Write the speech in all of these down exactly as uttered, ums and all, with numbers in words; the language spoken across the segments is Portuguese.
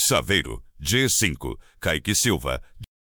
Saveiro, G cinco, Kaique Silva.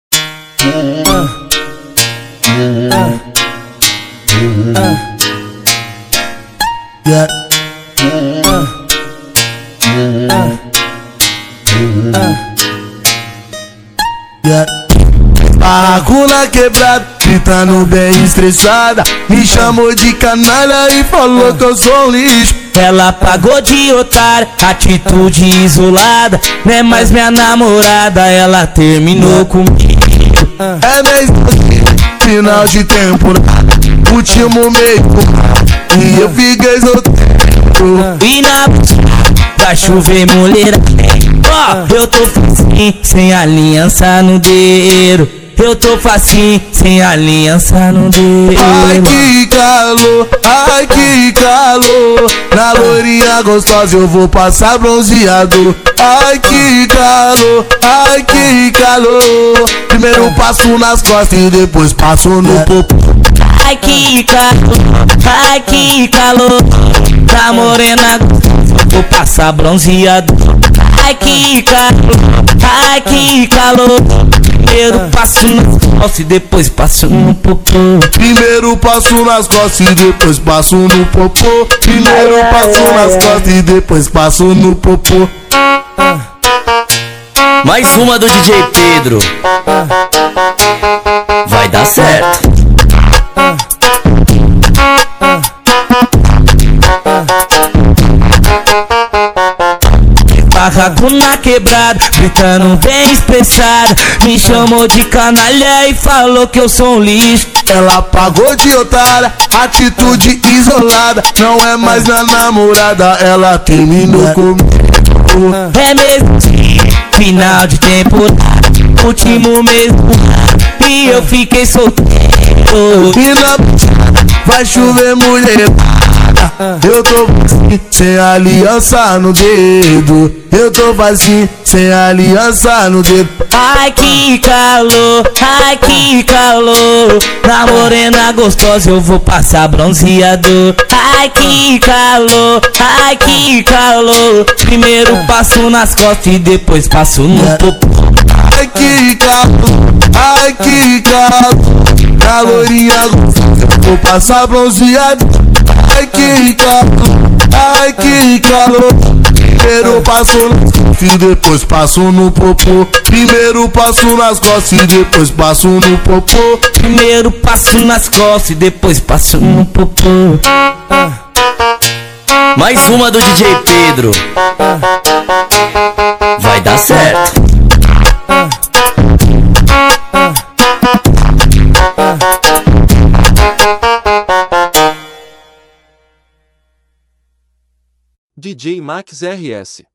Barraco na quebrada, gritando bem estressada. Me chamou de canalha e falou que eu sou um lixo. Ela pagou de otária, atitude isolada. Não é mais minha namorada, ela terminou comigo. É mesmo assim, final de temporada, último mês, e eu fiquei solteiro. E na vai chover mulher. Ó, oh, eu tô facinho, sem aliança no dedo. Eu tô facinho, sem aliança no dedo. Ai que calor, ai que calor. Na loirinha gostosa eu vou passar bronzeado. Ai que calor, ai que calor. Primeiro passo nas costas e depois passo no popô. Ai que calor, ai que calor. Na morena vou passar bronzeado. Ai que calor, ai que calor. Primeiro passo nas costas e depois passo no popô. Primeiro passo nas costas e depois passo no popô. Primeiro passo nas costas e depois passo no popô. Mais uma do D J Pedro. Vai dar certo. Barraco na quebrada, gritando bem expressado. Me chamou de canalha e falou que eu sou um lixo. Ela pagou de otária, atitude isolada. Não é mais minha namorada, ela terminou comigo. É mesmo, final de temporada, último mês, e eu fiquei solteiro. E na vai chover mulher. Eu tô vazio, sem aliança no dedo. Eu tô vazio, sem aliança no dedo. Ai que calor, ai que calor. Na morena gostosa eu vou passar bronzeado. Ai que calor, ai que calor. Primeiro passo nas costas e depois passo no popô. Ai que calor, ai que calor. Na loirinha gostosa eu vou passar bronzeado. Ai que calor, ai que calor. Primeiro passo nas costas e depois passo no popô. Primeiro passo nas costas e depois passo no popô. Primeiro passo nas costas e depois passo no popô. Mais uma do D J Pedro. Vai dar certo. D J Max R S